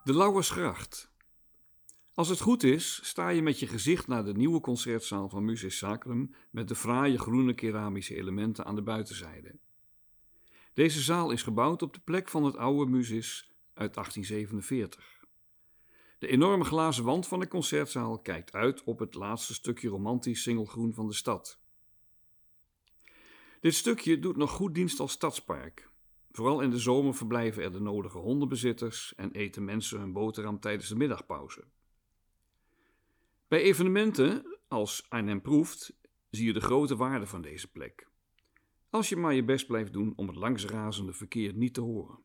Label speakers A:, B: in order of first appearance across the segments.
A: De Lauwersgracht. Als het goed is, sta je met je gezicht naar de nieuwe concertzaal van Musis Sacrum met de fraaie groene keramische elementen aan de buitenzijde. Deze zaal is gebouwd op de plek van het oude Musis uit 1847. De enorme glazen wand van de concertzaal kijkt uit op het laatste stukje romantisch singelgroen van de stad. Dit stukje doet nog goed dienst als stadspark. Vooral in de zomer verblijven er de nodige hondenbezitters en eten mensen hun boterham tijdens de middagpauze. Bij evenementen als Arnhem Proeft zie je de grote waarde van deze plek. Als je maar je best blijft doen om het langsrazende verkeer niet te horen.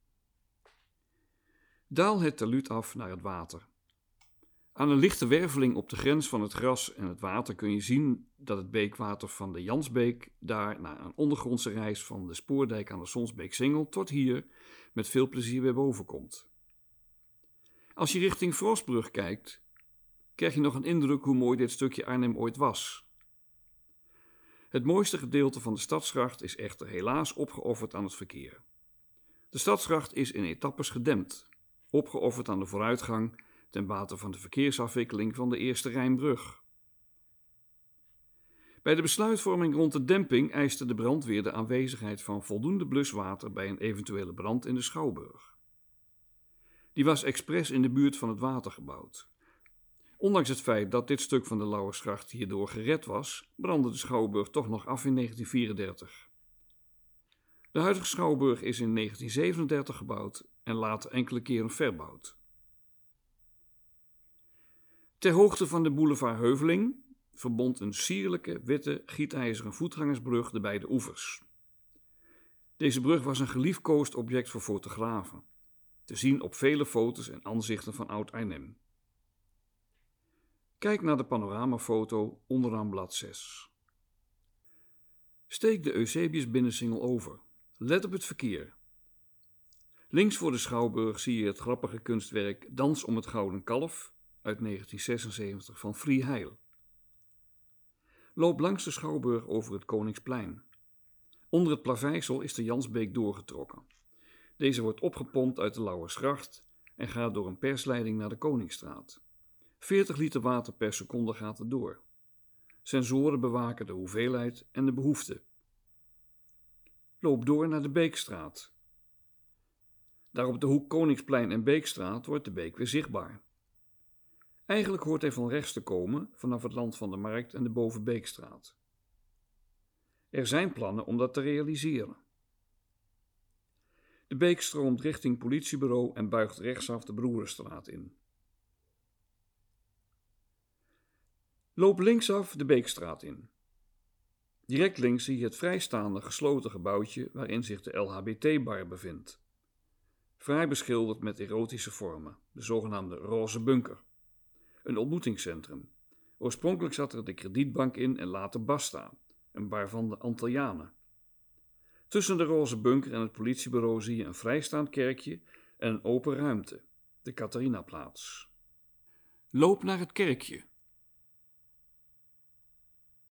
A: Daal het talud af naar het water. Aan een lichte werveling op de grens van het gras en het water kun je zien dat het beekwater van de Jansbeek daar na een ondergrondse reis van de spoordijk aan de Sonsbeek-Singel tot hier met veel plezier weer boven komt. Als je richting Frostbrug kijkt, krijg je nog een indruk hoe mooi dit stukje Arnhem ooit was. Het mooiste gedeelte van de stadsgracht is echter helaas opgeofferd aan het verkeer. De stadsgracht is in etappes gedempt, opgeofferd aan de vooruitgang ten bate van de verkeersafwikkeling van de Eerste Rijnbrug. Bij de besluitvorming rond de demping eiste de brandweer de aanwezigheid van voldoende bluswater bij een eventuele brand in de Schouwburg. Die was expres in de buurt van het water gebouwd. Ondanks het feit dat dit stuk van de Lauwersgracht hierdoor gered was, brandde de Schouwburg toch nog af in 1934. De huidige Schouwburg is in 1937 gebouwd en later enkele keren verbouwd. Ter hoogte van de boulevard Heuveling verbond een sierlijke witte gietijzeren voetgangersbrug de beide oevers. Deze brug was een geliefkoosd object voor fotografen, te zien op vele foto's en aanzichten van Oud-Arnhem. Kijk naar de panoramafoto onderaan blad 6. Steek de Eusebius binnensingel over. Let op het verkeer. Links voor de Schouwburg zie je het grappige kunstwerk Dans om het Gouden Kalf uit 1976 van Free Heil. Loop langs de Schouwburg over het Koningsplein. Onder het plaveisel is de Jansbeek doorgetrokken. Deze wordt opgepompt uit de Lauwersgracht en gaat door een persleiding naar de Koningsstraat. 40 liter water per seconde gaat er door. Sensoren bewaken de hoeveelheid en de behoefte. Loop door naar de Beekstraat. Daar op de hoek Koningsplein en Beekstraat wordt de beek weer zichtbaar. Eigenlijk hoort hij van rechts te komen vanaf het land van de Markt en de Bovenbeekstraat. Er zijn plannen om dat te realiseren. De beek stroomt richting politiebureau en buigt rechtsaf de Broerenstraat in. Loop linksaf de Beekstraat in. Direct links zie je het vrijstaande gesloten gebouwtje waarin zich de LHBT-bar bevindt. Fraai beschilderd met erotische vormen, de zogenaamde Roze Bunker. Een ontmoetingscentrum. Oorspronkelijk zat er de Kredietbank in en later Basta, een bar van de Antillianen. Tussen de Roze Bunker en het politiebureau zie je een vrijstaand kerkje en een open ruimte, de Catharinaplaats. Loop naar het kerkje.